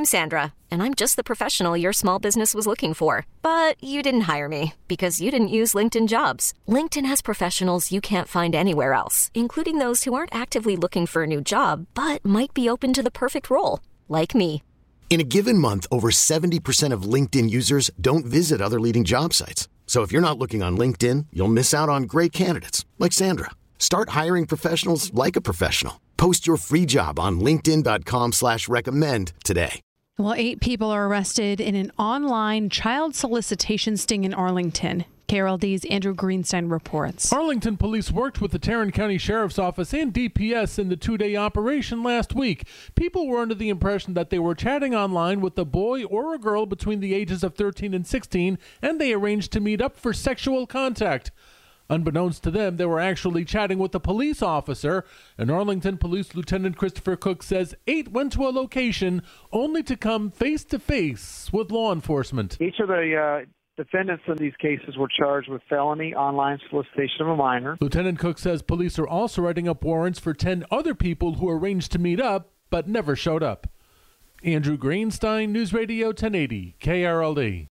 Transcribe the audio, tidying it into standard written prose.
I'm Sandra, and I'm just the professional your small business was looking for. But you didn't hire me because you didn't use LinkedIn Jobs. LinkedIn has professionals you can't find anywhere else, including those who aren't actively looking for a new job, but might be open to the perfect role, like me. In a given month, over 70% of LinkedIn users don't visit other leading job sites. So if you're not looking on LinkedIn, you'll miss out on great candidates like Sandra. Start hiring professionals like a professional. Post your free job on linkedin.com/recommend today. Well, 8 people are arrested in an online child solicitation sting in Arlington. KRLD's Andrew Greenstein reports. Arlington police worked with the Tarrant County Sheriff's Office and DPS in the 2-day operation last week. People were under the impression that they were chatting online with a boy or a girl between the ages of 13 and 16, and they arranged to meet up for sexual contact. Unbeknownst to them, they were actually chatting with a police officer. And Arlington Police Lieutenant Christopher Cook says 8 went to a location only to come face-to-face with law enforcement. Each of the defendants in these cases were charged with felony online solicitation of a minor. Lieutenant Cook says police are also writing up warrants for 10 other people who arranged to meet up but never showed up. Andrew Greenstein, News Radio 1080, KRLD.